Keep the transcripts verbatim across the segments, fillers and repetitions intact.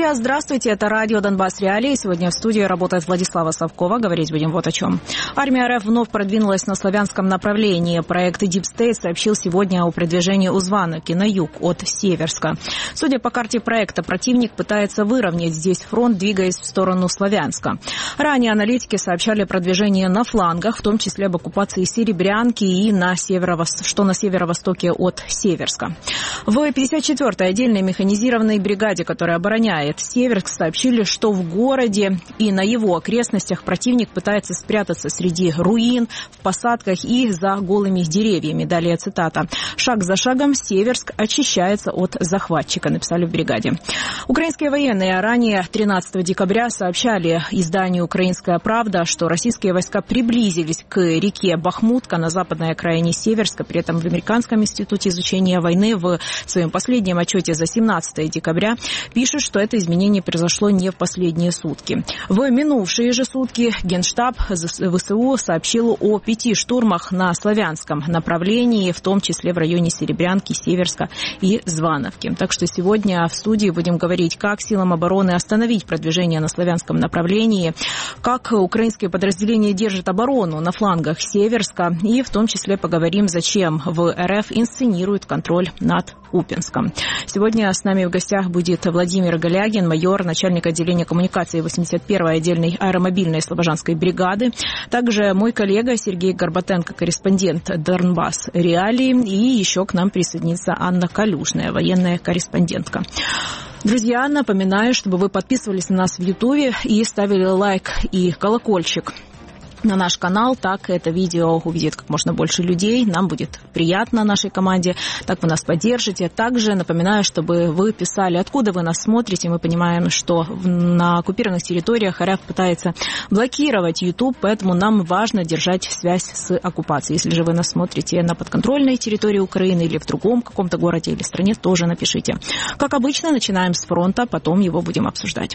Друзья, здравствуйте, это радио «Донбасс Реалии». Сегодня в студии работает Владислава Совкова. Говорить будем вот о чем. Армия РФ вновь продвинулась на славянском направлении. Проект Deep State сообщил сегодня о продвижении у Звановки на юг от Северска. Судя по карте проекта, противник пытается выровнять здесь фронт, двигаясь в сторону Славянска. Ранее аналитики сообщали о продвижении на флангах, в том числе об оккупации Серебрянки и на северо-вос... что на северо-востоке от Северска. В пятьдесят четвёртой отдельной механизированной бригаде, которая обороняет Северск, сообщили, что в городе и на его окрестностях противник пытается спрятаться среди руин, в посадках и за голыми деревьями. Далее цитата. «Шаг за шагом Северск очищается от захватчика», написали в бригаде. Украинские военные ранее тринадцатого декабря сообщали изданию «Украинская правда», что российские войска приблизились к реке Бахмутка на западной окраине Северска. При этом в Американском институте изучения войны в своем последнем отчете за семнадцатое декабря пишет, что это изменение произошло не в последние сутки. В минувшие же сутки Генштаб ВСУ сообщил о пяти штурмах на славянском направлении, в том числе в районе Серебрянки, Северска и Звановки. Так что сегодня в студии будем говорить, как силам обороны остановить продвижение на славянском направлении, как украинские подразделения держат оборону на флангах Северска, и в том числе поговорим, зачем в РФ инсценируют контроль над Купинском. Сегодня с нами в гостях будет Владимир Галягин, майор, начальник отделения коммуникации восемьдесят первой отдельной аэромобильной слобожанской бригады. Также мой коллега Сергей Горбатенко, корреспондент Донбасс Реалии. И еще к нам присоединится Анна Калюжная, военная корреспондентка. Друзья, напоминаю, чтобы вы подписывались на нас в Ютубе и ставили лайк и колокольчик на наш канал, так это видео увидит как можно больше людей, нам будет приятно нашей команде, так вы нас поддержите. Также напоминаю, чтобы вы писали, откуда вы нас смотрите. Мы понимаем, что на оккупированных территориях РФ пытается блокировать YouTube, поэтому нам важно держать связь с оккупацией. Если же вы нас смотрите на подконтрольной территории Украины или в другом каком-то городе или стране, тоже напишите. Как обычно, начинаем с фронта, потом его будем обсуждать.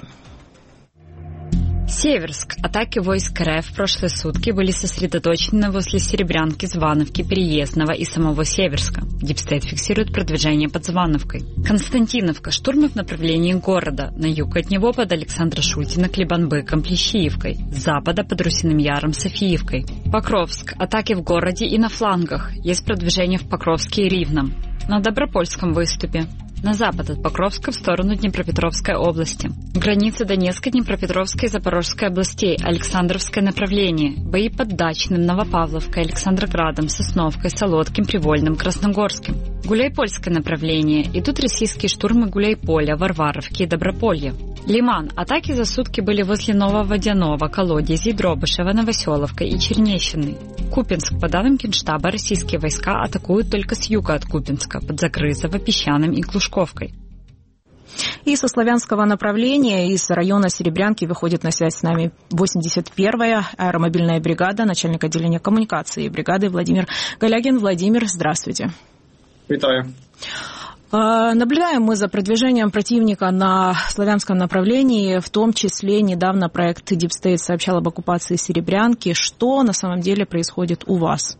Северск. Атаки войск РФ в прошлые сутки были сосредоточены возле Серебрянки, Звановки, Переездного и самого Северска. Дипстейт фиксирует продвижение под Звановкой. Константиновка. Штурмы в направлении города. На юг от него под Александра Шутина, Клебанбыком, Плещеевкой. С запада под Русиным Яром, Софиевкой. Покровск. Атаки в городе и на флангах. Есть продвижение в Покровске и Ривном. На Добропольском выступе. На запад от Покровска в сторону Днепропетровской области. Граница Донецкой, Днепропетровской и Запорожской областей. Александровское направление. Бои под Дачным, Новопавловкой, Александроградом, Сосновкой, Солодким, Привольным, Красногорским. Гуляйпольское направление. Идут российские штурмы Гуляйполя, Варваровки и Доброполья. Лиман. Атаки за сутки были возле Нововодяного, Колодезей, Дробышева, Новоселовка и Чернещины. Купинск. По данным Генштаба, российские войска атакуют только с юга от Купинска, под Закрызово, Песчаным и Глушковкой. И со славянского направления, из района Серебрянки выходит на связь с нами восемьдесят первая аэромобильная бригада, начальник отделения коммуникации бригады Владимир Галягин. Владимир, здравствуйте. Витаю. Наблюдаем мы за продвижением противника на славянском направлении, в том числе недавно проект Deep State сообщал об оккупации Серебрянки. Что на самом деле происходит у вас?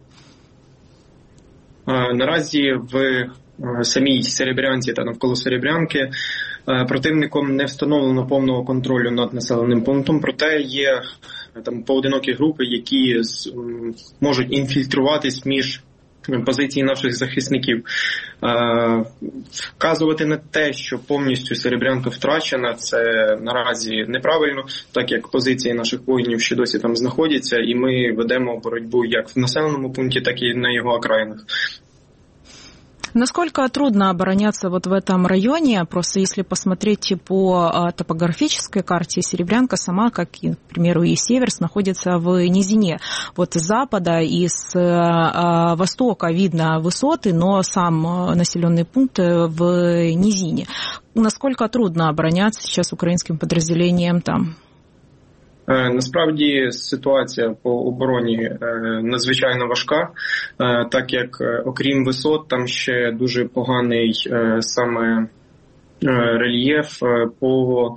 Наразі в самій Серебрянці та навколо Серебрянки противником не встановлено повного контролю над населеним пунктом, проте є там поодинокі групи, які можуть інфільтруватись між позиції наших захисників. Вказувати на те, що повністю Серебрянка втрачена, це наразі неправильно, так як позиції наших воїнів ще досі там знаходяться, і ми ведемо боротьбу як в населеному пункті, так і на його окраїнах. Насколько трудно обороняться вот в этом районе? Просто если посмотреть по топографической карте, Серебрянка сама, как, и, к примеру, и Северск, находится в низине. Вот с запада и с востока видно высоты, но сам населенный пункт в низине. Насколько трудно обороняться сейчас украинским подразделениям там? Насправді ситуація по обороні надзвичайно важка, так як окрім висот там ще дуже поганий саме рельєф по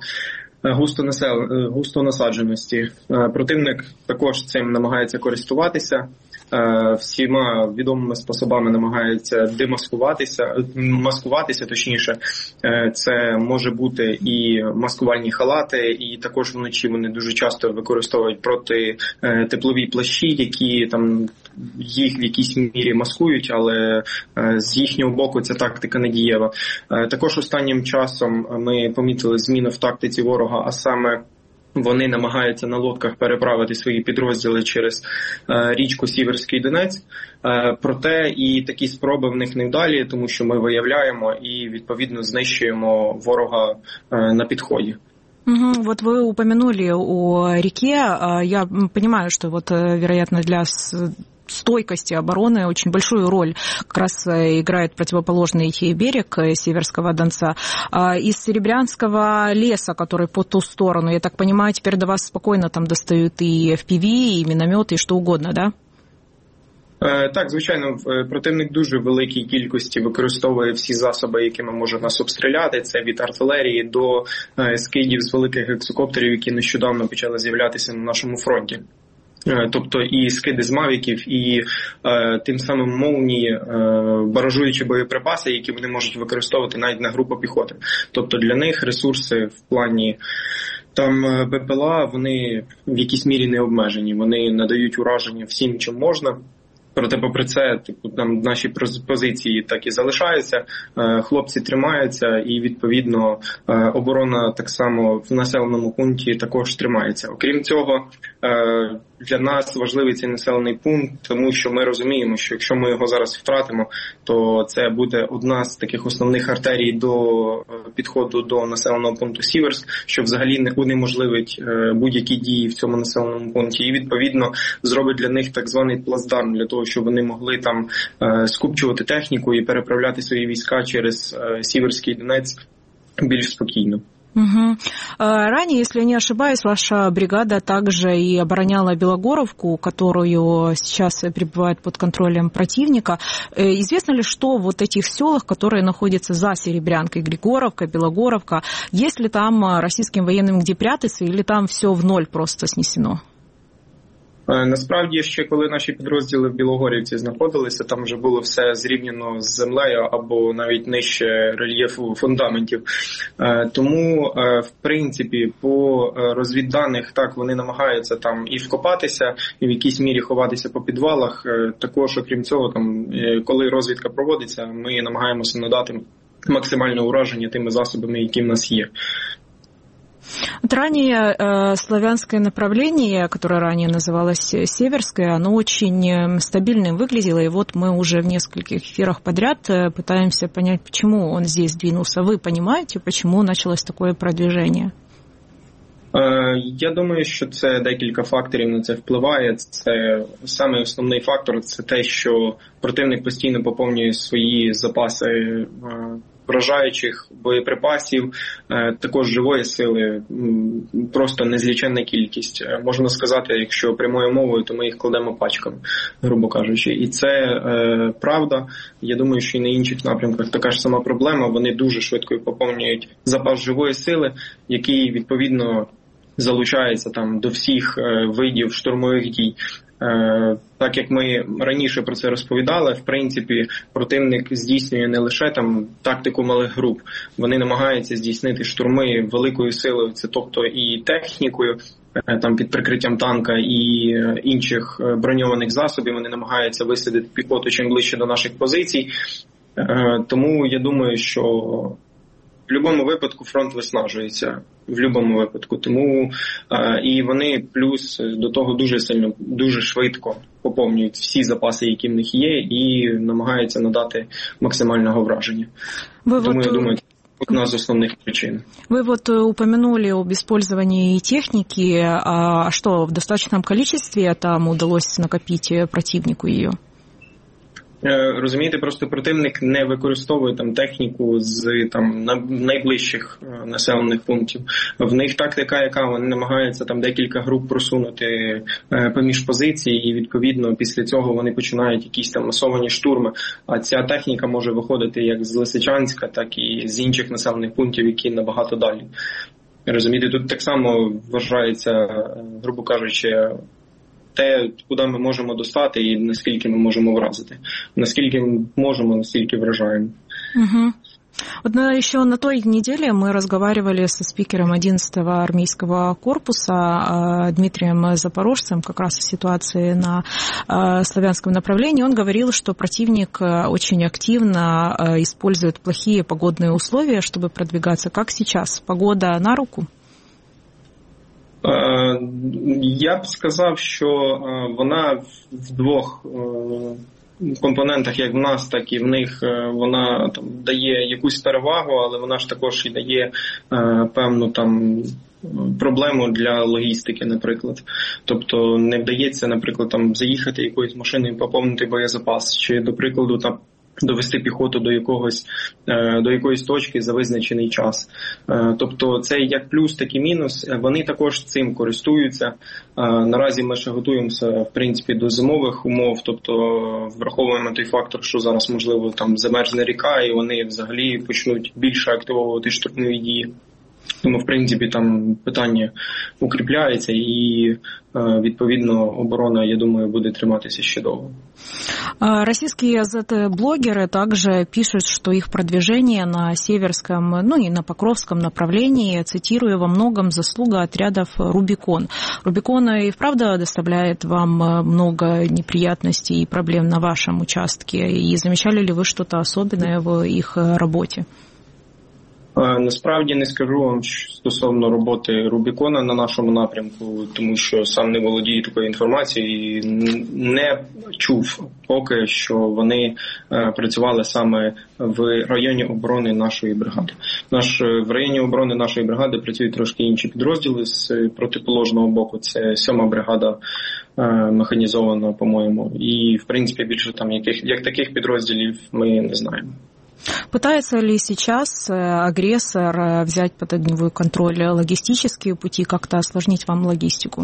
густонасадженості. Противник також цим намагається користуватися. всіма відомими способами намагаються демаскуватися, маскуватися, точніше, це може бути і маскувальні халати, і також вночі вони дуже часто використовують протитеплові плащі, які там їх в якійсь мірі маскують, але з їхнього боку ця тактика не дієва. Також останнім часом ми помітили зміну в тактиці ворога, а саме вони намагаються на лодках переправити свої підрозділи через е, річку Сіверський Донець. Е, проте і такі спроби в них невдалі, тому що ми виявляємо і відповідно знищуємо ворога е, на підході. Угу. Вот вы упомянули о реке. Я понимаю, что вот, вероятно, для стойкости обороны очень большую роль как раз играет противоположный берег Северского Донца. Из Серебрянского леса, который по ту сторону, я так понимаю, теперь до вас спокойно там достают и эф пі ві, и минометы, и что угодно, да? Так, звичайно, противник дуже в великій кількості використовує всі засоби, якими може нас обстріляти. Це від артилерії до скидів з великих гексокоптерів, які нещодавно почали з'являтися на нашому фронті. Тобто і скиди з мавіків, і е, тим самим молнії, е, баражуючі боєприпаси, які вони можуть використовувати навіть на групу піхоти. Тобто для них ресурси в плані там Б П Л А, вони в якійсь мірі не обмежені. Вони надають ураження всім, чим можна. Проте, попри це, типу, там наші позиції так і залишаються, хлопці тримаються і, відповідно, оборона так само в населеному пункті також тримається. Окрім цього, для нас важливий цей населений пункт, тому що ми розуміємо, що якщо ми його зараз втратимо, то це буде одна з таких основних артерій до підходу до населеного пункту Сіверськ, що взагалі унеможливить будь-які дії в цьому населеному пункті і, відповідно, зробить для них так званий плацдарм для того, щоб вони могли там скупчувати техніку і переправляти свої війська через Сіверський Донець більш спокійно. Угу. Ранее, если я не ошибаюсь, ваша бригада также и обороняла Белогоровку, которую сейчас пребывает под контролем противника. Известно ли, что в вот этих селах, которые находятся за Серебрянкой, Григоровка, Белогоровка, есть ли там российским военным где прятаться, или там все в ноль просто снесено? Насправді, ще коли наші підрозділи в Білогорівці знаходилися, там вже було все зрівняно з землею або навіть нижче рельєфу фундаментів. Тому, в принципі, по розвідданих, так, вони намагаються там і вкопатися, і в якійсь мірі ховатися по підвалах. Також, окрім цього, там, коли розвідка проводиться, ми намагаємося надати максимальне ураження тими засобами, які в нас є. Вот ранее э, славянское направление, которое ранее называлось Северское, оно очень стабильным выглядело, и вот мы уже в нескольких эфирах подряд пытаемся понять, почему он здесь двинулся. Вы понимаете, почему началось такое продвижение? Я думаю, що це декілька факторів на це впливає. Це саме основний фактор – це те, що противник постійно поповнює свої запаси вражаючих боєприпасів, також живої сили, просто незліченна кількість. Можна сказати, якщо прямою мовою, то ми їх кладемо пачками, грубо кажучи. І це е, правда. Я думаю, що і на інших напрямках така ж сама проблема. Вони дуже швидко поповнюють запас живої сили, який, відповідно, залучається там до всіх е, видів штурмових дій. Так як ми раніше про це розповідали, в принципі, противник здійснює не лише там тактику малих груп, вони намагаються здійснити штурми великою силою, це тобто і технікою, там під прикриттям танка і інших броньованих засобів, вони намагаються висадити піхоту чим ближче до наших позицій. Тому я думаю, що в будь-якому випадку фронт виснажується, в будь-якому випадку. Тому е, і вони плюс до того дуже сильно, дуже швидко поповнюють всі запаси, які в них є, і намагаються надати максимального враження. Ви Тому, вот... я думаю, одна з основних причин. Вы вот упомянули об использовании техники. А что, в достаточном количестве там удалось накопить противнику ее? Розумієте, просто противник не використовує там техніку з там найближчих населених пунктів. В них тактика, яка вони намагаються там декілька груп просунути поміж позицій, і відповідно після цього вони починають якісь там масовані штурми. А ця техніка може виходити як з Лисичанська, так і з інших населених пунктів, які набагато далі. Розумієте, тут так само вважається, грубо кажучи, те, куди ми можемо достати і наскільки ми можемо вразити. Наскільки можемо, настільки вражаємо. Угу. Вот еще на той неделе мы разговаривали со спикером одиннадцатого армейского корпуса Дмитрием Запорожцем как раз о ситуации на славянском направлении. Он говорил, что противник очень активно использует плохие погодные условия, чтобы продвигаться. Как сейчас? Погода на руку? Я б сказав, що вона в двох компонентах, як в нас, так і в них, вона там дає якусь перевагу, але вона ж також і дає е, певну там проблему для логістики, наприклад. Тобто не вдається, наприклад, там заїхати якоюсь машиною, поповнити боєзапас, чи, до прикладу, там довести піхоту до якогось до якоїсь точки за визначений час. Тобто це як плюс, так і мінус. Вони також цим користуються. Наразі ми ще готуємося, в принципі, до зимових умов, тобто враховуємо той фактор, що зараз, можливо, там замерзне ріка, і вони взагалі почнуть більше активовувати штурмові дії. Тому, в принципі, там питання укріпляється і, відповідно, оборона, я думаю, буде триматися ще довго. Российские зет-блогеры также пишут, что их продвижение на Северском, ну и на Покровском направлении, цитирую, во многом заслуга отрядов «Рубикон». «Рубикон» и вправду доставляет вам много неприятностей и проблем на вашем участке. И замечали ли вы что-то особенное в их работе? Насправді не скажу вам стосовно роботи Рубікона на нашому напрямку, тому що сам не володію такою інформацією і не чув поки, що вони працювали саме в районі оборони нашої бригади. Наш, в районі оборони нашої бригади працюють трошки інші підрозділи з протиположного боку. Це сьома бригада механізована, по-моєму. І, в принципі, більше там яких, як таких підрозділів ми не знаємо. Пытается ли сейчас агрессор взять под огневой контроль логистические пути, как-то осложнить вам логистику?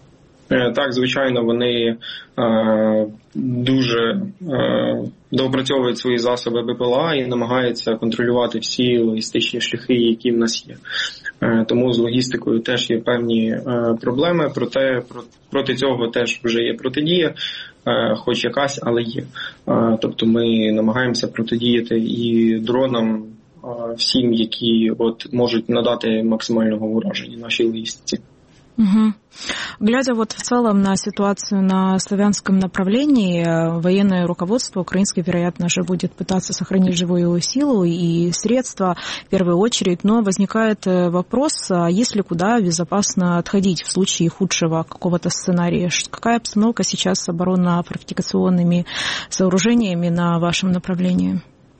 Так, звичайно, вони е, дуже е, доопрацьовують свої засоби БПЛА і намагаються контролювати всі логістичні шляхи, які в нас є. Е, тому з логістикою теж є певні е, проблеми, проте про, проти цього теж вже є протидія, е, хоч якась, але є. Е, тобто ми намагаємося протидіяти і дронам, е, всім, які от можуть надати максимального ураження нашій логістиці. Угу. Глядя вот в целом на ситуацию на славянском направлении, военное руководство украинское, вероятно же, будет пытаться сохранить живую силу и средства в первую очередь, но возникает вопрос, а есть ли куда безопасно отходить в случае худшего какого-то сценария? Какая обстановка сейчас с оборонно-фортификационными сооружениями на вашем направлении?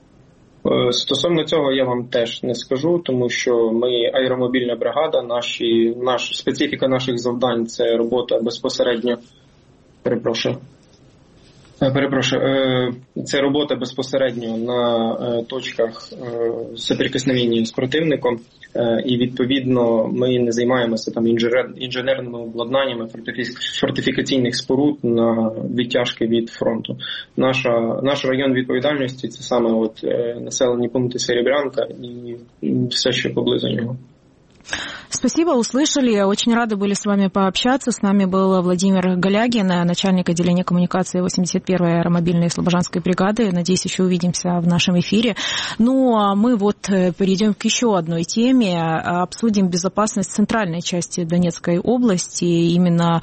Стосовно цього я вам теж не скажу, тому що ми аеромобільна бригада, наші, наш, специфіка наших завдань – це робота безпосередньо, перепрошую, перепрошую, це робота безпосередньо на точках соприкосновення з противником, і відповідно ми не займаємося там інженер, інженерними обладнаннями фортифікаційних споруд на відтяжки від фронту. Наша, наш район відповідальності – це саме от населені пункти Серебрянка і все, що поблизу нього. Спасибо, услышали. Очень рады были с вами пообщаться. С нами был Владимир Голягин, начальник отделения коммуникации восемьдесят первой аэромобильной слобожанской бригады. Надеюсь, еще увидимся в нашем эфире. Ну, а мы вот перейдем к еще одной теме. Обсудим безопасность центральной части Донецкой области. Именно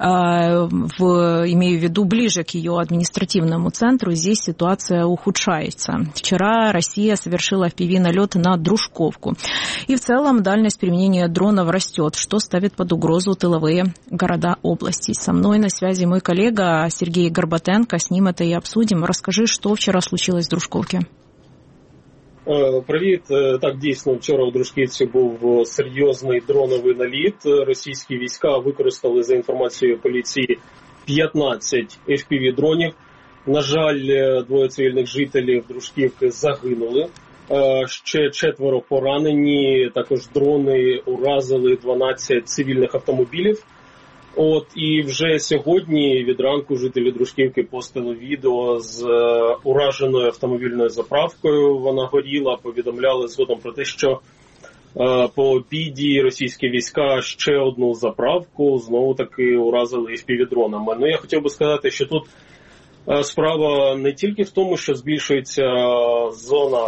в, имею в виду ближе к ее административному центру. Здесь ситуация ухудшается. Вчера Россия совершила эф пи ви-налет на Дружковку. И в целом дальность применения дронов растет, что ставит под угрозу тыловые города области. Со мной на связи мой коллега Сергей Горбатенко. С ним это и обсудим. Расскажи, что вчера случилось в Дружковке. Привіт. Так, дійсно, вчора у Дружківці був серйозний дроновий наліт. Російські війська використали, за інформацією поліції, п'ятнадцять еф пі ві-дронів. На жаль, двоє цивільних жителів Дружківки загинули. Ще четверо поранені, також дрони уразили дванадцять цивільних автомобілів. От і вже сьогодні від ранку жителі Дружківки постили відео з ураженою автомобільною заправкою. Вона горіла, повідомляли згодом про те, що По обіді російські війська ще одну заправку знову-таки уразили еф пі ві-дронами. Ну, я хотів би сказати, що тут справа не тільки в тому, що збільшується зона,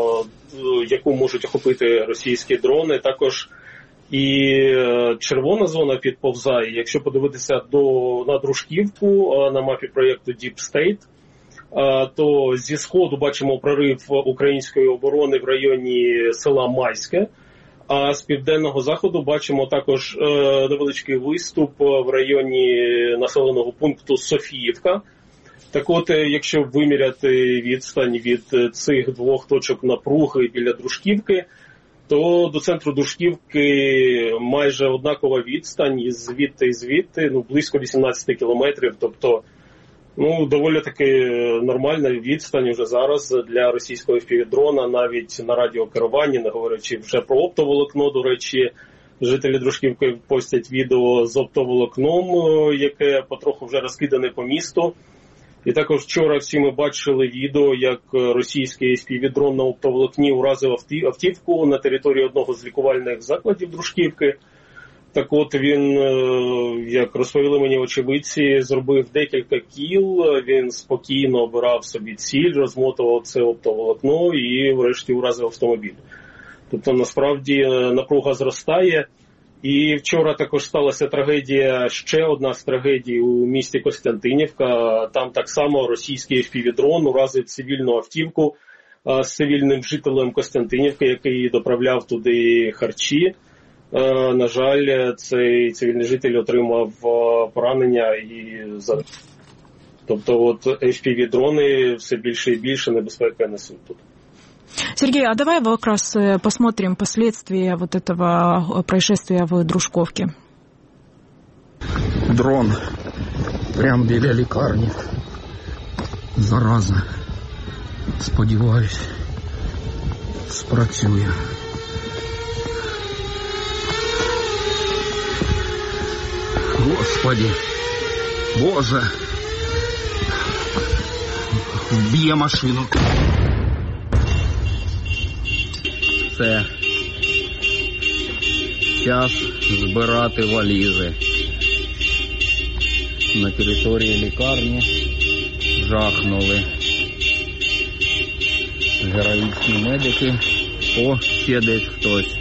яку можуть охопити російські дрони, також і червона зона підповзає. Якщо подивитися до, на Дружківку на мапі проєкту Deep State, то зі сходу бачимо прорив української оборони в районі села Майське, а з південного заходу бачимо також невеличкий виступ в районі населеного пункту Софіївка. Так от, якщо виміряти відстань від цих двох точок напруги біля Дружківки, то до центру Дружківки майже однакова відстань, і звідти і звідти, ну, близько вісімнадцять кілометрів, тобто, ну, доволі таки нормальна відстань вже зараз для російського еф пі ві-дрона, навіть на радіокеруванні, не говорячи вже про оптоволокно. До речі, жителі Дружківки постять відео з оптоволокном, яке потроху вже розкидане по місту. І також вчора всі ми бачили відео, як російський еф пі ві-дрон на оптоволокні уразив автівку на території одного з лікувальних закладів Дружківки. Так от він, як розповіли мені очевидці, зробив декілька кіл, він спокійно обирав собі ціль, розмотував це оптоволокно і врешті уразив автомобіль. Тобто насправді напруга зростає. І вчора також сталася трагедія, ще одна з трагедій у місті Костянтинівка. Там так само російський еф пі ві-дрон уразив цивільну автівку з цивільним жителем Костянтинівки, який доправляв туди харчі. На жаль, цей цивільний житель отримав поранення і загинув. Тобто от еф пі ві-дрони все більше і більше небезпеки несуть тут. Сергей, а давай как раз посмотрим последствия вот этого происшествия в Дружковке. Дрон прямо біля лікарні. Зараза. Сподіваюсь, спрацює. Господи, Боже, вб'є машину. Це час збирати валізи. На території лікарні жахнули героїчні медики. О, ще десь хтось.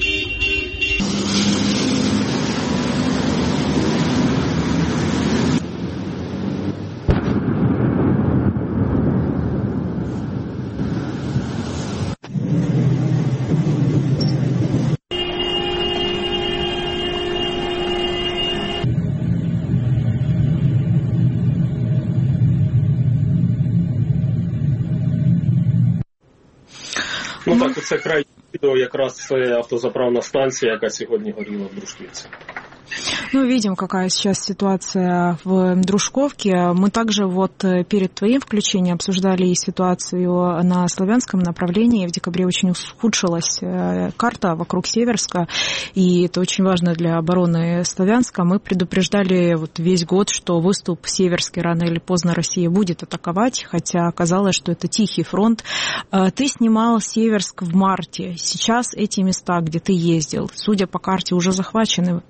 Ну так, це край відео, якраз це автозаправна станція, яка сьогодні горіла в Дружківці. Ну, видим, какая сейчас ситуация в Дружковке. Мы также вот перед твоим включением обсуждали и ситуацию на славянском направлении. В декабре очень ухудшилась карта вокруг Северска, и это очень важно для обороны Славянска. Мы предупреждали вот весь год, что выступ Северский рано или поздно Россия будет атаковать, хотя оказалось, что это тихий фронт. Ты снимал Северск в марте. Сейчас эти места, где ты ездил, судя по карте, уже захвачены.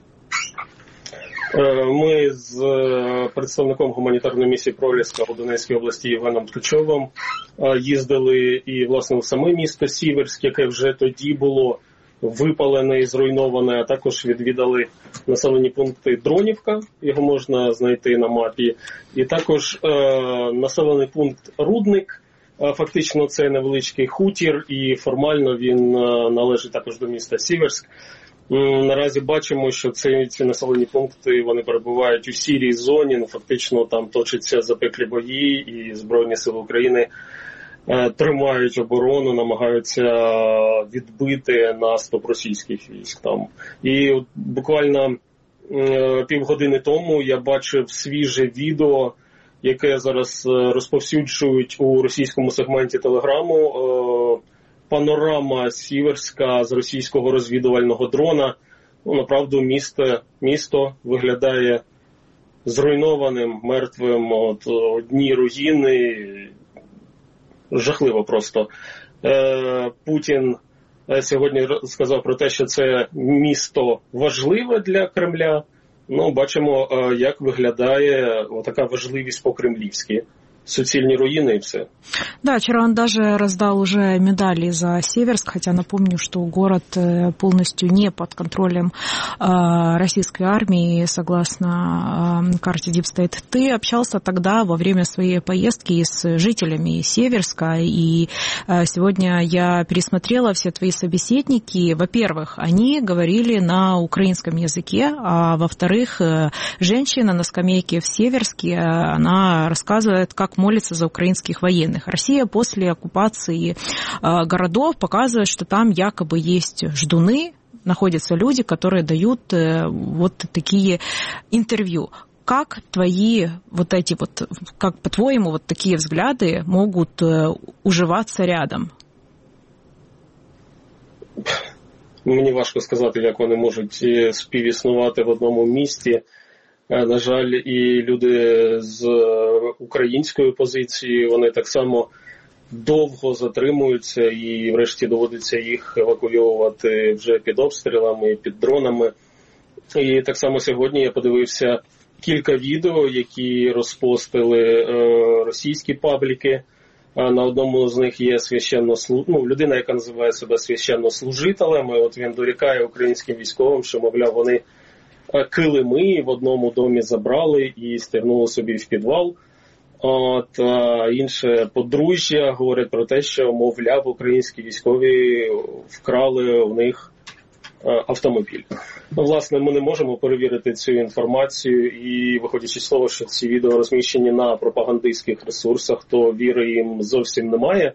Ми з представником гуманітарної місії Проліска у Донецькій області Євгеном Ткачовим їздили і, власне, в саме місто Сіверськ, яке вже тоді було випалене і зруйноване, а також відвідали населені пункти Дронівка, його можна знайти на мапі, і також е, населений пункт Рудник. Фактично це невеличкий хутір, і формально він належить також до міста Сіверськ. Наразі бачимо, що ці, ці населені пункти, вони перебувають у сірій зоні, ну фактично там точаться запеклі бої, і Збройні Сили України е, тримають оборону, намагаються відбити наступ російських військ там. І от, буквально е, півгодини тому я бачив свіже відео, яке зараз розповсюджують у російському сегменті Телеграму, е, панорама Сіверська з російського розвідувального дрона. Ну, направду, місто, місто виглядає зруйнованим, мертвим, от, одні руїни. Жахливо просто. Е, Путін сьогодні сказав про те, що це місто важливе для Кремля. Ну, бачимо, як виглядає така важливість по-кремлівськи. Суцільні руины и все. Да, вчера он даже раздал уже медали за Северск, хотя напомню, что город полностью не под контролем э, российской армии, согласно э, карте Deep State. Ты общался тогда во время своей поездки с жителями Северска, и э, сегодня я пересмотрела все твои собеседники. Во-первых, они говорили на украинском языке, а во-вторых, э, женщина на скамейке в Северске, э, она рассказывает, как молится за украинских военных. Россия после оккупации э, городов показывает, что там якобы есть ждуны, находятся люди, которые дают э, вот такие интервью. Как твои вот эти вот, как по-твоему, вот такие взгляды могут э, уживаться рядом? Мені важко сказати, як вони можуть співіснувати в одному місті. На жаль, і люди з української позиції, вони так само довго затримуються і врешті доводиться їх евакуювати вже під обстрілами, під дронами. І так само сьогодні я подивився кілька відео, які розпостили російські пабліки. На одному з них є священнослу... ну, людина, яка називає себе священнослужителем. І от він дорікає українським військовим, що, мовляв, вони килими в одному домі забрали і стягнули собі в підвал. От, а інше подружжя говорять про те, що, мовляв, українські військові вкрали у них автомобіль. Ну, власне, ми не можемо перевірити цю інформацію і, виходячи з того, що ці відео розміщені на пропагандистських ресурсах, то віри їм зовсім немає.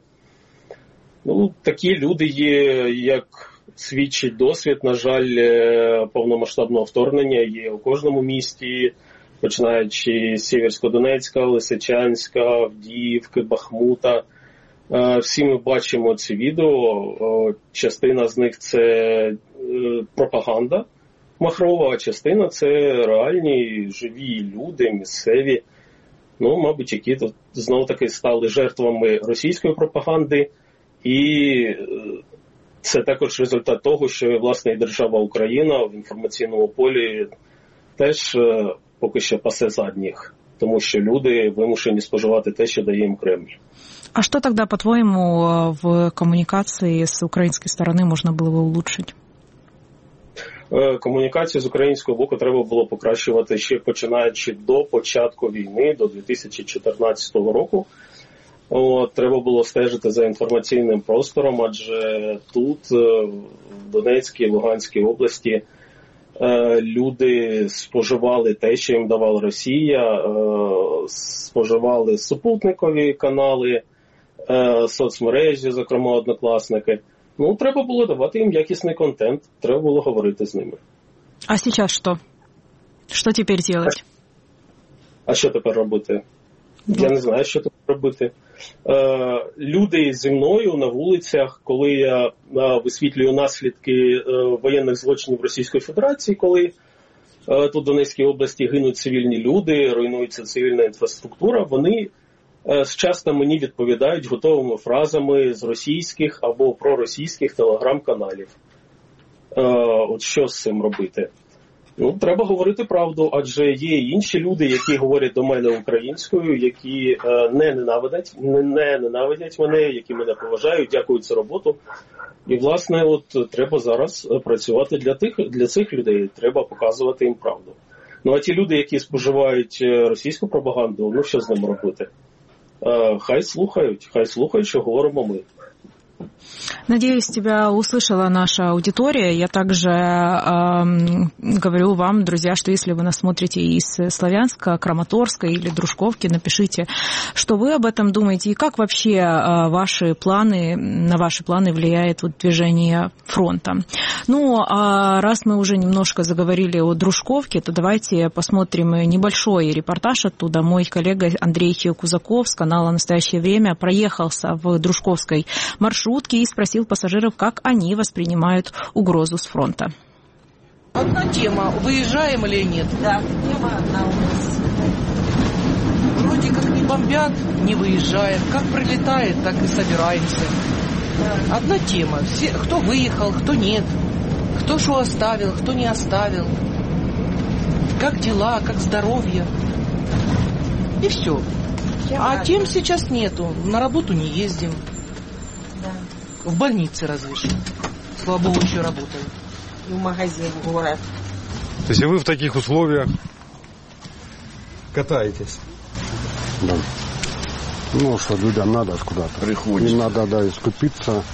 Ну, такі люди є, як свідчить досвід, на жаль, повномасштабного вторгнення є у кожному місті, починаючи з Сєвєрсько-Донецька, Лисичанська, Авдіївки, Бахмута. Всі ми бачимо ці відео, частина з них це пропаганда махрова, а частина це реальні живі люди, місцеві, ну, мабуть, які знову-таки стали жертвами російської пропаганди, і це також результат того, що, власне, і держава Україна в інформаційному полі теж поки що пасе задніх, тому що люди вимушені споживати те, що дає їм Кремль. А что тогда, по-твоему, в коммуникации с украинской стороны можно было бы улучшить? Комунікацію з українського боку треба було покращувати ще починаючи до початку війни, до дві тисячі чотирнадцятого року. От, треба було стежити за інформаційним простором, адже тут, в Донецькій, Луганській області, люди споживали те, що їм давала Росія, споживали супутникові канали, соцмережі, зокрема Однокласники. Ну, треба було давати їм якісний контент, треба було говорити з ними. А зараз що? Що тепер робити? А що тепер робити? Я не знаю, що тепер робити. Е, люди зі мною на вулицях, коли я е, висвітлюю наслідки е, воєнних злочинів Російської Федерації, коли е, тут в Донецькій області гинуть цивільні люди, руйнується цивільна інфраструктура, вони е, часто мені відповідають готовими фразами з російських або проросійських телеграм-каналів. Е, от що з цим робити? Ну, треба говорити правду, адже є інші люди, які говорять до мене українською, які е, не ненавидять, не, не ненавидять мене, які мене поважають, дякують за роботу. І, власне, от треба зараз працювати для тих, для цих людей, треба показувати їм правду. Ну, а ті люди, які споживають російську пропаганду, ну, що з ними робити? Е, хай слухають, хай слухають, що говоримо ми. Надеюсь, тебя услышала наша аудитория. Я также э, говорю вам, друзья, что если вы нас смотрите из Славянска, Краматорска или Дружковки, напишите, что вы об этом думаете и как вообще э, ваши планы, на ваши планы влияет вот движение фронта. Ну, а раз мы уже немножко заговорили о Дружковке, то давайте посмотрим небольшой репортаж оттуда. Мой коллега Андрей Кузаков с канала «Настоящее время» проехался в Дружковской маршрутке и спросил пассажиров, как они воспринимают угрозу с фронта. Одна тема. Выезжаем или нет? Да, тема одна у нас. Вроде как не бомбят, не выезжаем. Как прилетает, так и собираемся. Одна тема. Все, кто выехал, кто нет. Кто что оставил, кто не оставил. Как дела, как здоровье. И все. А тем сейчас нету. На работу не ездим. Да. В больнице разве что. Слава богу, еще работаем. И в магазин, в город. То есть вы в таких условиях катаетесь? Да. Ну, что людям надо куда-то. Приходится. Им надо, да, искупиться.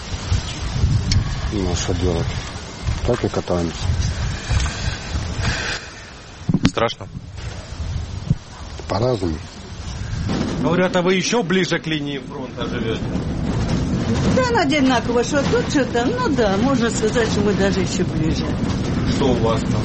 Ну, что делать? Так и катаемся. Страшно? По-разному. Говорят, а вы еще ближе к линии фронта живете? Да, одинаково, что тут что-то, ну да, можно сказать, что мы даже еще ближе. Что у вас там?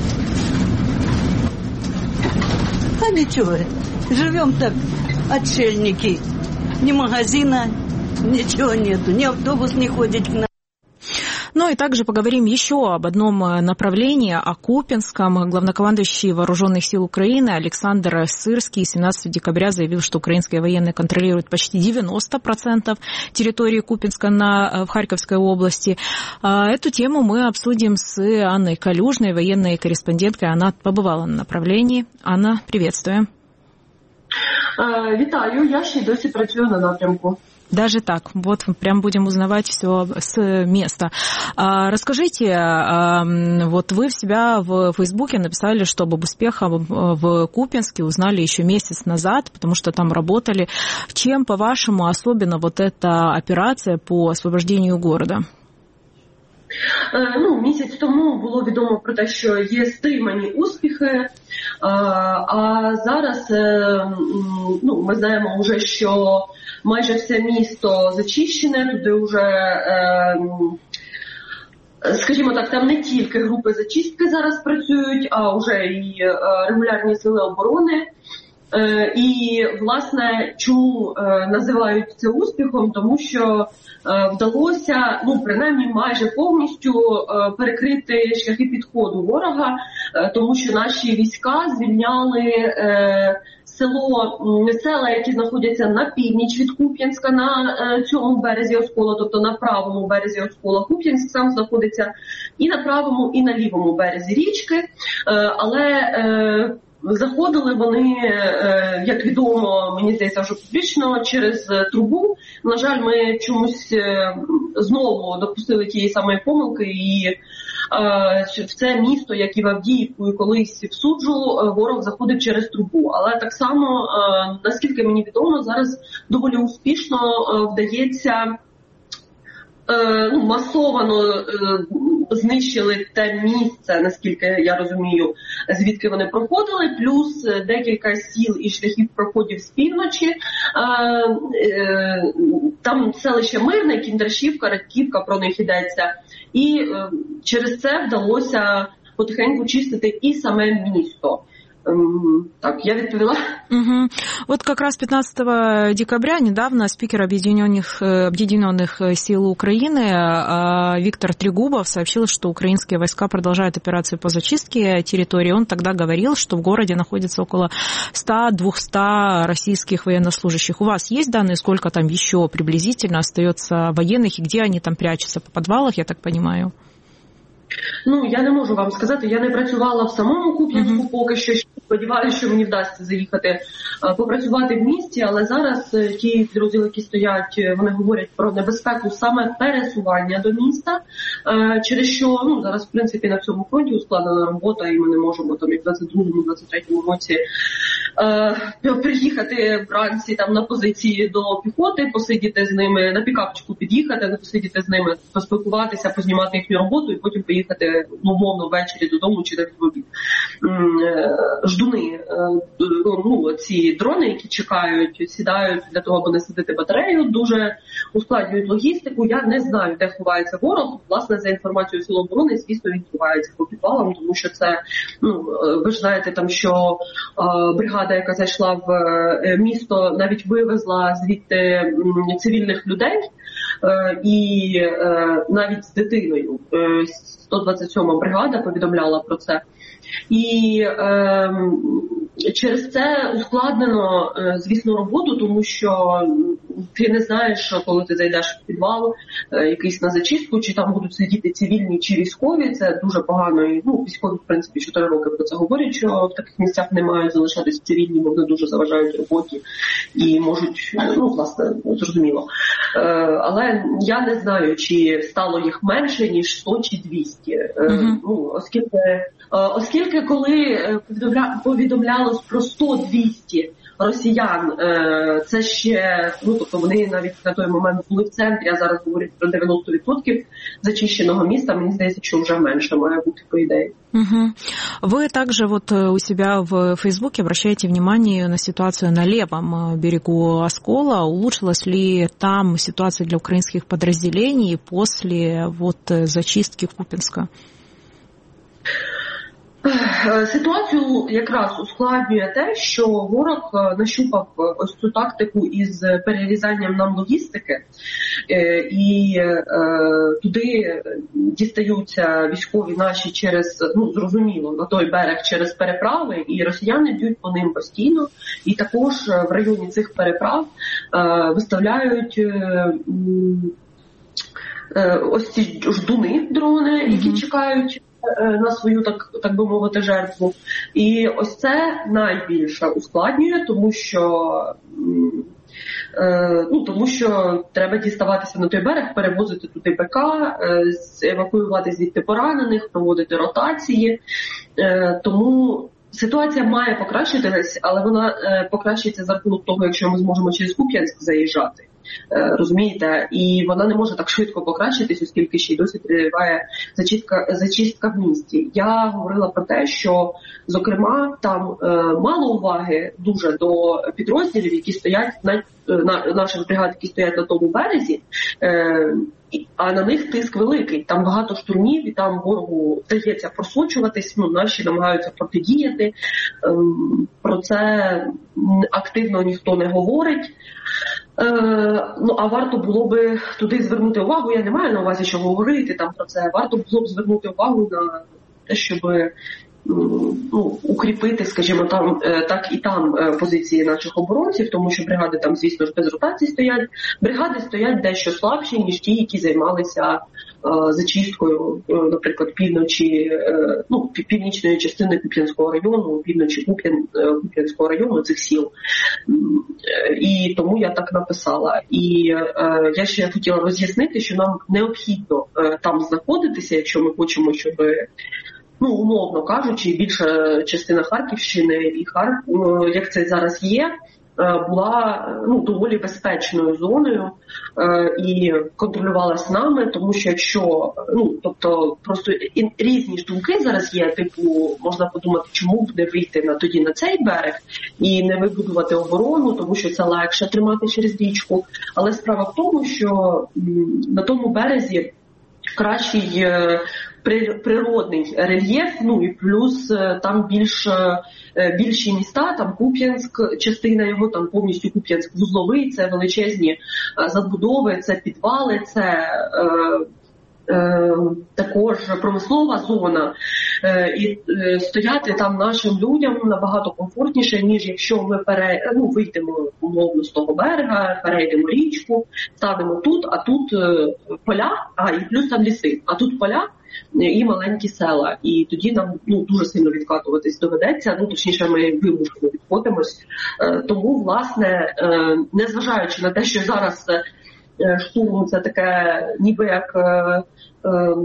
А ничего, живем так, отшельники. Ни магазина, ничего нету, ни автобус не ходит к нам. Ну и также поговорим еще об одном направлении, о Купянском. Главнокомандующий Вооруженных сил Украины Александр Сырский семнадцатого декабря заявил, что украинские военные контролируют почти девяносто процентов территории Купянска на, в Харьковской области. Эту тему мы обсудим с Анной Калюжной, военной корреспонденткой. Она побывала на направлении. Анна, приветствую. Вітаю, я ще й досі працюю на напрямку. Даже так, вот прям будем узнавать все с места. А, расскажите, а, вот вы в себя в Фейсбуке написали, что об успехах в Купянске узнали еще месяц назад, потому что там работали. Чем, по-вашему, особенно вот эта операция по освобождению города? Ну, місяць тому було відомо про те, що є стримані успіхи, а зараз ну, ми знаємо вже, що майже все місто зачищене, туди вже, скажімо так, там не тільки групи зачистки зараз працюють, а вже і регулярні сили оборони. І, власне, чому називають це успіхом? Тому що вдалося, ну, принаймні, майже повністю перекрити шляхи підходу ворога, тому що наші війська звільняли село, села, які знаходяться на північ від Куп'янська, на цьому березі Оскола, тобто на правому березі Оскола. Куп'янськ сам знаходиться і на правому, і на лівому березі річки, але заходили вони, як відомо, мені здається, вже публічно, через трубу. На жаль, ми чомусь знову допустили тієї самої помилки, і в це місто, як і в Авдіївку, і колись в Суджу, ворог заходив через трубу. Але так само, наскільки мені відомо, зараз доволі успішно вдається ну, масовано знищили те місце, наскільки я розумію, звідки вони проходили, плюс декілька сіл і шляхів проходів з півночі. Там селище Мирне, Кіндрашівка, Радківка, про них йдеться. І через це вдалося потихеньку чистити і саме місто. Так, я відповіла. Угу. Вот как раз пятнадцатого декабря недавно спикер Объединенных, Объединенных сил Украины Виктор Трегубов сообщил, что украинские войска продолжают операцию по зачистке территории. Он тогда говорил, что в городе находится около ста-двухсот российских военнослужащих. У вас есть данные, сколько там еще приблизительно остается военных и где они там прячутся? По подвалах, я так понимаю? Ну, я не можу вам сказати, я не працювала в самому Куп'янську mm-hmm. поки що, сподіваюся, що мені вдасться заїхати попрацювати в місті, але зараз ті підрозділи, які стоять, вони говорять про небезпеку саме пересування до міста, через що, ну, зараз, в принципі, на цьому фронті ускладнена робота, і ми не можемо там і в двадцять другому - двадцять третьому році е, приїхати вранці там на позиції до піхоти, посидіти з ними, на пікапчику під'їхати, посидіти з ними, поспілкуватися, познімати їхню роботу і потім поїхати, ну, умовно, ввечері додому чи десь в обід. Ждуни, ну, ці дрони, які чекають, сідають для того, аби насадити батарею, дуже ускладнюють логістику. Я не знаю, де ховається ворог. Власне, за інформацією Сил оборони, звісно, він ховається по підвалам, тому що це, ну, ви ж знаєте, там, що е, бригада, яка зайшла в е, місто, навіть вивезла звідти цивільних людей, е, і е, навіть з дитиною. Е, сто двадцять сьома бригада повідомляла про це. І е, через це ускладнено, е, звісно, роботу, тому що ти не знаєш, коли ти зайдеш в підвал якийсь на зачистку, чи там будуть сидіти цивільні, чи військові. Це дуже погано. І, ну, військові, в принципі, чотири роки про це говорять, що в таких місцях не мають залишатись цивільні, бо вони дуже заважають роботі і можуть, ну, власне, зрозуміло. Але я не знаю, чи стало їх менше, ніж сто чи двісті. Mm-hmm. Ну, оскільки, оскільки коли повідомлялось про сто-двісті росіян, це ще, ну, тобто вони навіть на той момент були в центрі, а зараз говорять про дев'яносто відсотків зачищенного міста, мені здається, що вже менше має бути, по ідеї. Угу. Вы также вот у себя в Фейсбуке обращаете внимание на ситуацию на левом берегу Оскола. Улучшилась ли там ситуация для украинских подразделений после вот зачистки Куп'янська? Ситуацію якраз ускладнює те, що ворог нащупав ось цю тактику із перерізанням нам логістики, і туди дістаються військові наші через, ну, зрозуміло, на той берег через переправи, і росіяни б'ють по ним постійно, і також в районі цих переправ виставляють ось ці ждуни, дрони, які mm-hmm. чекають на свою, так, так би мовити, жертву. І ось це найбільше ускладнює, тому що, е, ну, тому що треба діставатися на той берег, перевозити туди БК, е, евакуювати звідти поранених, проводити ротації. Е, тому ситуація має покращитись, але вона е, покращиться за рахунок того, якщо ми зможемо через Куп'янськ заїжджати. Розумієте, і вона не може так швидко покращитись, оскільки ще й досі триває зачистка, зачистка в місті. Я говорила про те, що, зокрема, там е, мало уваги дуже до підрозділів, які стоять на, на наших бригад, які стоять на тому березі, е, а на них тиск великий. Там багато штурмів, і там ворогу вдається просочуватись, ну, наші намагаються протидіяти. Е, про це активно ніхто не говорить. Е, ну, а варто було би туди звернути увагу, я не маю на увазі, що говорити там про це, варто було б звернути увагу на те, щоб, ну, укріпити, скажімо, там, так і там позиції наших оборонців, тому що бригади там, звісно ж, без ротації стоять. Бригади стоять дещо слабші, ніж ті, які займалися зачисткою, наприклад, півночі, ну, північної частини Куп'янського району, півночі Куп'ян, Куп'янського району, цих сіл. І тому я так написала. І е, я ще хотіла роз'яснити, що нам необхідно е, там знаходитися, якщо ми хочемо, щоб, ну, умовно кажучи, більша частина Харківщини і Харків, як це зараз є, була, ну, доволі безпечною зоною е, і контролювалась нами, тому що якщо, ну, тобто просто і, різні ж думки зараз є, типу, можна подумати, чому б не вийти на тоді на цей берег і не вибудувати оборону, тому що це легше тримати через річку, але справа в тому, що м, на тому березі кращий е, природний рельєф, ну і плюс там більш, більші міста, там Куп'янськ, частина його, там повністю Куп'янськ вузловий, це величезні забудови, це підвали, це е, е, також промислова зона. Е, і е, стояти там нашим людям набагато комфортніше, ніж якщо ми пере, ну, вийдемо умовно з того берега, перейдемо річку, ставимо тут, а тут е, поля, а і плюс там ліси, а тут поля і маленькі села. І тоді нам, ну, дуже сильно відкатуватись доведеться, ну, точніше, ми вимушено відходимось. Е, тому, власне, е, незважаючи на те, що зараз е, штурм це таке ніби як е, е,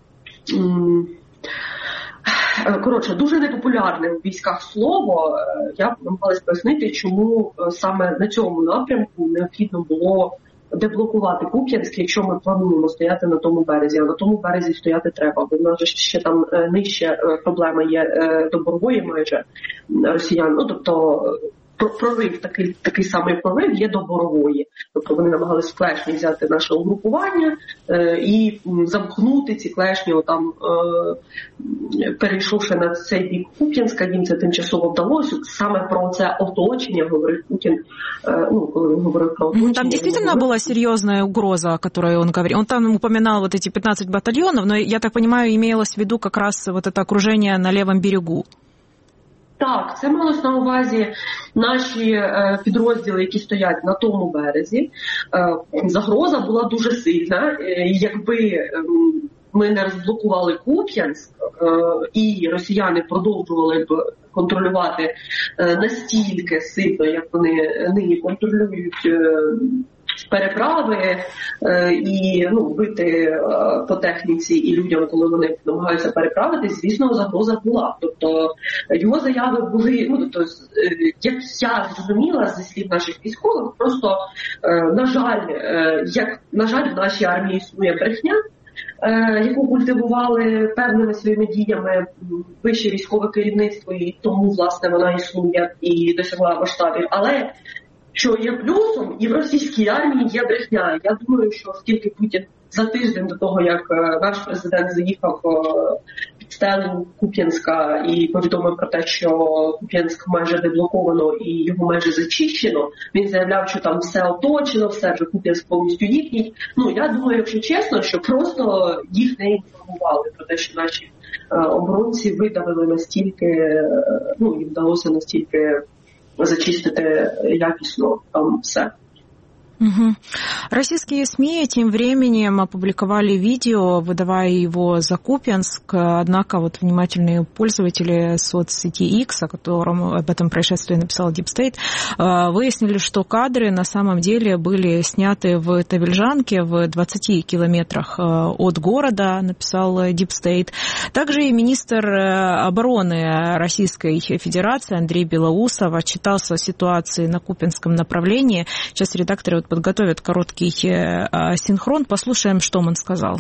е, коротше, дуже непопулярне в військах слово, я намагалась пояснити, чому саме на цьому напрямку необхідно було деблокувати Куп'янськ, якщо ми плануємо стояти на тому березі, а на тому березі стояти треба, бо в нас же ще там нижче проблема є до Боргової майже росіян, ну, тобто прорив, такий, такий самий прорив є до Борової. Тобто вони намагалися клешні взяти наше угрупування е, і замкнути ці клешні, отам, е, перейшовши на цей бік Куп'янська, їм це тимчасово вдалося. Саме про це оточення говорив Путін, е, ну, коли він говорив про оточення. Там действительно была серьезная угроза, о которой он говорил. Он там упоминал вот эти пятнадцать батальонов, но, я так понимаю, имелось в виду как раз вот это окружение на левом берегу. Так, це малось на увазі наші е, підрозділи, які стоять на тому березі. Е, загроза була дуже сильна. Е, якби е, ми не розблокували Куп'янськ, е, і росіяни продовжували б контролювати е, настільки сильно, як вони нині контролюють е, переправи е, і ну, бити е, по техніці і людям, коли вони намагаються переправитись, звісно, загроза була. Тобто його заяви були, ну тобто, е, як я зрозуміла зі слів наших військових, просто е, на жаль, е, як на жаль, в нашій армії існує брехня, е, яку культивували певними своїми діями вище військове керівництво, і тому власне вона існує і досягла масштабів. Але що є плюсом, і в російській армії є брехня. Я думаю, що оскільки Путін за тиждень до того, як наш президент заїхав під стелу Куп'янська і повідомив про те, що Куп'янськ майже деблоковано і його майже зачищено, він заявляв, що там все оточено, все вже Куп'янськ повністю їхній. Ну, я думаю, якщо чесно, що просто їх не інформували про те, що наші оборонці видавили настільки, ну, їм вдалося настільки зачистити якісно там все. Угу. Российские СМИ тем временем опубликовали видео, выдавая его за Куп'янск, однако вот внимательные пользователи соцсети X, о котором об этом происшествии написал Deep State, выяснили, что кадры на самом деле были сняты в Тавельжанке, в двадцати километрах от города, написал Deep State. Также и министр обороны Российской Федерации Андрей Белоусов отчитался о ситуации на Куп'янском направлении. Сейчас редакторы вот подготовят короткий синхрон. Послушаем, что он сказал.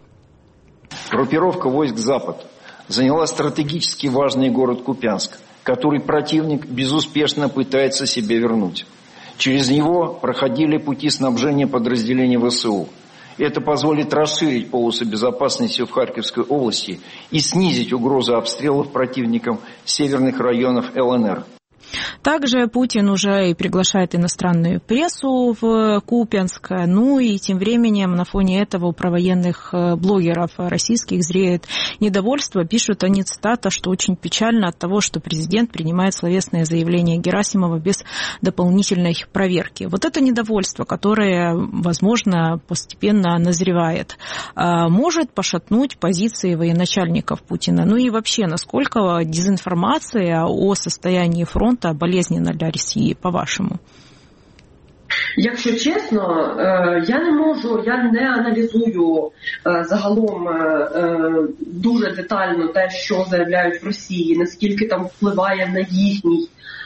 Группировка войск «Запад» заняла стратегически важный город Куп'янск, который противник безуспешно пытается себе вернуть. Через него проходили пути снабжения подразделений ВСУ. Это позволит расширить полосу безопасности в Харьковской области и снизить угрозу обстрелов противником северных районов ЛНР. Также Путин уже и приглашает иностранную прессу в Куп'янск. Ну и тем временем на фоне этого у провоенных блогеров российских зреет недовольство. Пишут они, цитата, что очень печально от того, что президент принимает словесное заявление Герасимова без дополнительной проверки. Вот это недовольство, которое, возможно, постепенно назревает, может пошатнуть позиции военачальников Путина. Ну и вообще, насколько дезинформация о состоянии фронта болезненно для Росії, по-вашому? Якщо чесно, я не можу, я не аналізую загалом дуже детально те, що заявляють в Росії, наскільки там впливає на їхній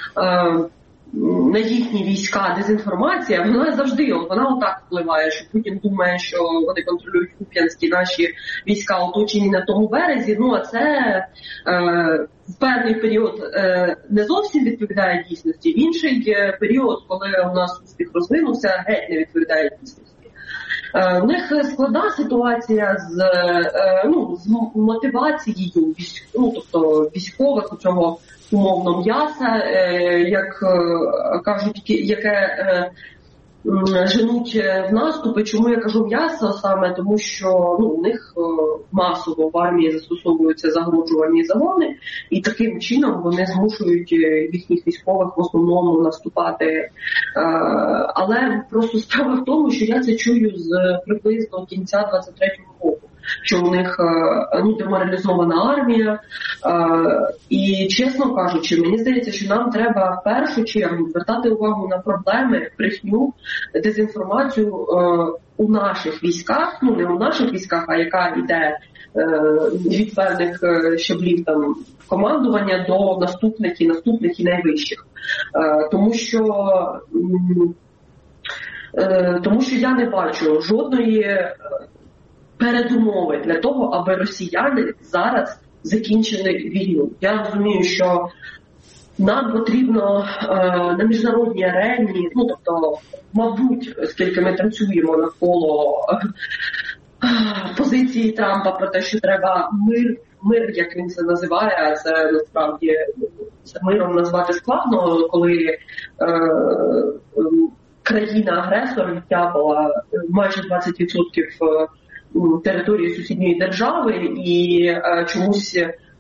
на їхні війська дезінформація, вона завжди, вона отак впливає, що Путін думає, що вони контролюють Куп'янські, наші війська оточені на тому березі, ну а це е, в певний період е, не зовсім відповідає дійсності, в інший період, коли у нас успіх розвинувся, геть не відповідає дійсності. Е, у них складна ситуація з, е, ну, з мотивацією, ну, тобто військових у цього умовно м'яса, як кажуть, яке женуть в наступи. Чому я кажу м'ясо саме? Тому що ну, у них масово в армії застосовуються загороджувальні загони, і таким чином вони змушують їхніх військових в основному наступати. Але просто справа в тому, що я це чую з приблизно кінця двадцять третього року. Що у них ну, деморалізована армія. І, чесно кажучи, мені здається, що нам треба в першу чергу звертати увагу на проблеми, брехню, дезінформацію у наших військах, ну не у наших військах, а яка йде від певних щаблів там командування до наступних і наступних і найвищих. Тому що тому що я не бачу жодної передумови для того, аби росіяни зараз закінчили війну. Я розумію, що нам потрібно е, на міжнародній арені, ну тобто, мабуть, оскільки ми танцюємо навколо е, позиції Трампа про те, що треба мир, мир, як він це називає, а це насправді це миром назвати складно, коли е, е, країна-агресор відтяпала майже двадцять відсотків території сусідньої держави і е, чомусь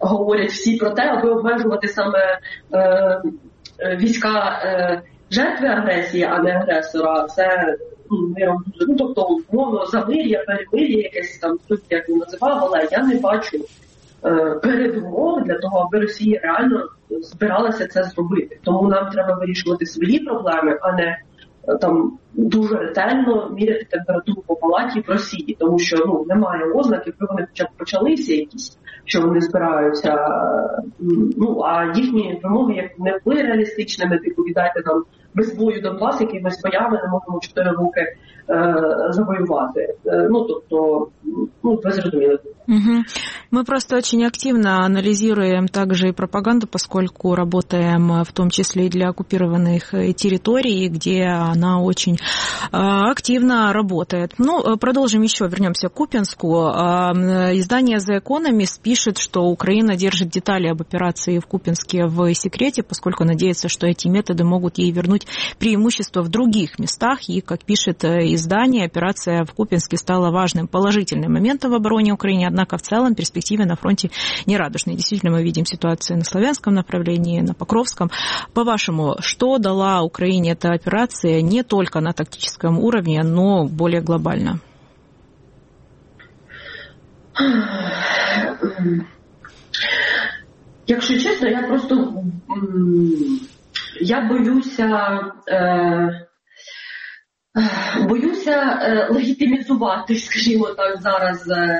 говорять всі про те, аби обмежувати саме е, війська е, жертви агресії, а не агресора. Це ну, ну тобто умовно замир'я, перемир'я, якесь там хтось як не називав, але я не бачу е, передумов для того, аби Росія реально збиралася це зробити. Тому нам треба вирішувати свої проблеми, а не там дуже ретельно міряти температуру по палаті в Росії, тому що ну немає ознак, якби вони хоча б почалися якісь, що вони збираються, ну а їхні вимоги як не були реалістичними, типу віддайте нам без бою Донбас, якимись боями не можемо чотири роки е, завоювати. Е, ну тобто, ну ви зрозуміли. Угу. Мы просто очень активно анализируем также и пропаганду, поскольку работаем в том числе и для оккупированных территорий, где она очень активно работает. Ну, продолжим еще, вернемся к Купянску. Издание The Economist пишет, что Украина держит детали об операции в Купянске в секрете, поскольку надеется, что эти методы могут ей вернуть преимущество в других местах. И, как пишет издание, операция в Купянске стала важным положительным моментом в обороне Украины. Однако в целом перспективы на фронте нерадужные. Действительно, мы видим ситуацию на Славянском направлении, на Покровском. По-вашему, что дала Украине эта операция не только на тактическом уровне, но более глобально? Якщо чесно, я просто я боюся е, боюся е, легітимізувати, скажімо так, зараз е,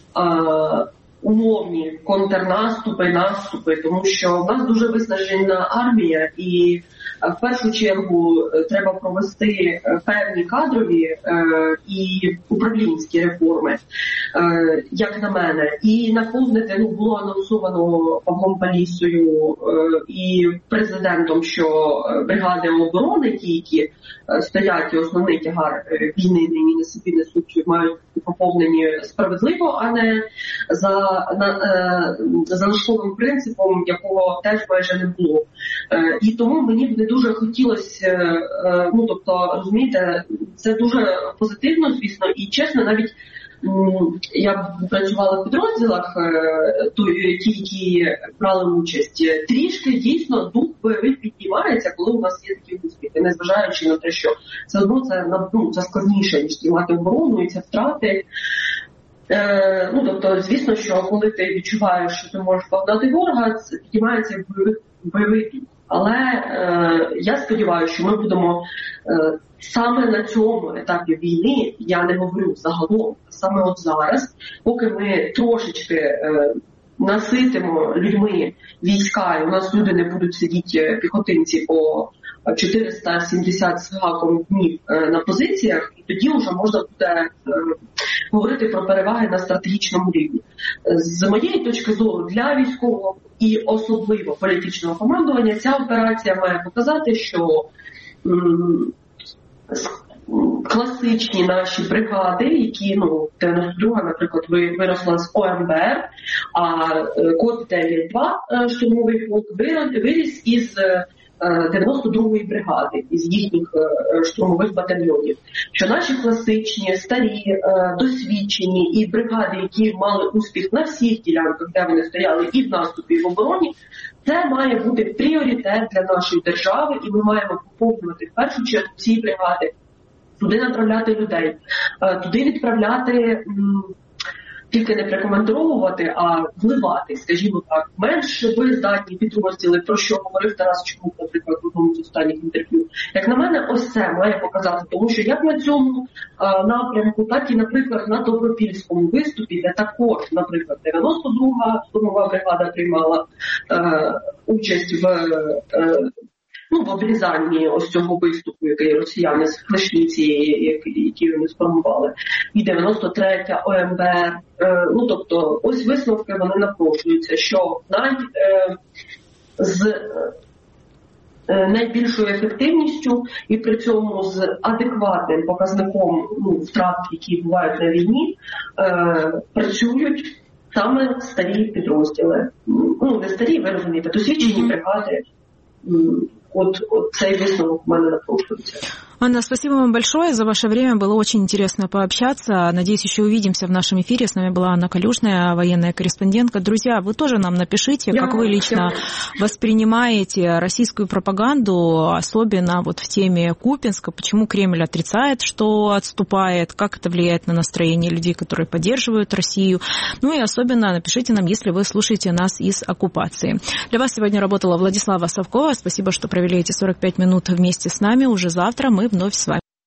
умовні контрнаступи, наступи, тому що в нас дуже виснажена армія і в першу чергу треба провести певні кадрові е, і управлінські реформи, е, як на мене. І наповнити, ну, було анонсовано Павлом Палісою е, і президентом, що бригади оборони, ті, які стоять, і основний тягар війни нині на собі несуть, мають поповнені справедливо, а не за на, е, залишковим принципом, якого теж майже не було. Е, і тому мені б не дуже хотілося, е, ну тобто, розумієте, це дуже позитивно, звісно, і чесно, навіть м, я працювала в підрозділах, е, ті, які брали участь, трішки дійсно дух бойовий піднімається, коли у нас є такі успіхи, незважаючи на те, що все одно це, ну, це складніше, ніж тримати оборону, і це втрати. Е, ну, тобто, звісно, що коли ти відчуваєш, що ти можеш погнати ворога, це піднімається бойовий, бойовий дух. Але е, я сподіваюся, що ми будемо е, саме на цьому етапі війни, я не говорю загалом, саме от зараз, поки ми трошечки е, наситимо людьми війська, і у нас люди не будуть сидіти піхотинці по чотириста сімдесят з гаком днів е, на позиціях, і тоді вже можна буде е, говорити про переваги на стратегічному рівні. З моєї точки зору, для військового і особливо політичного командування ця операція має показати, що м, класичні наші бригади, які, ну, дев'яносто друга, наприклад, виросла з О М Б Р, а Код дев'ять два штурмовий полк виріс із дев'яносто другої бригади, із їхніх штурмових батальйонів. Що наші класичні, старі, досвідчені і бригади, які мали успіх на всіх ділянках, де вони стояли і в наступі, і в обороні, це має бути пріоритет для нашої держави, і ми маємо поповнювати в першу чергу ці бригади, туди направляти людей, туди відправляти, тільки не прикомандировувати, а вливати, скажімо так, менш боєздатні підрозділи, про що говорив Тарас Чмут, наприклад, в одному з останніх інтерв'ю. Як на мене, ось це має показати, тому що як на цьому а, напрямку, так і, наприклад, на Добропільському виступі, де також, наприклад, дев'яносто друга штурмова бригада приймала а, участь в е, ну, в обрізанні ось цього виступу, який росіяни з флешні цієї, які вони сформували, і дев'яносто третя О М Б Р. Е, ну, тобто, ось висновки вони напрошуються, що навіть е, з е, найбільшою ефективністю і при цьому з адекватним показником, ну, втрат, які бувають на війні, е, працюють саме старі підрозділи. Ну, не старі, ви розумієте, досвідчені бригади. От, от цей висновок у мене напрошується. Анна, спасибо вам большое за ваше время. Было очень интересно пообщаться. Надеюсь, еще увидимся в нашем эфире. С нами была Анна Калюжная, военная корреспондентка. Друзья, вы тоже нам напишите, как вы лично воспринимаете российскую пропаганду, особенно вот в теме Купянска, почему Кремль отрицает, что отступает, как это влияет на настроение людей, которые поддерживают Россию. Ну и особенно напишите нам, если вы слушаете нас из оккупации. Для вас сегодня работала Владислава Совкова. Спасибо, что провели эти сорок пять минут вместе с нами. Уже завтра мы вновь с вами.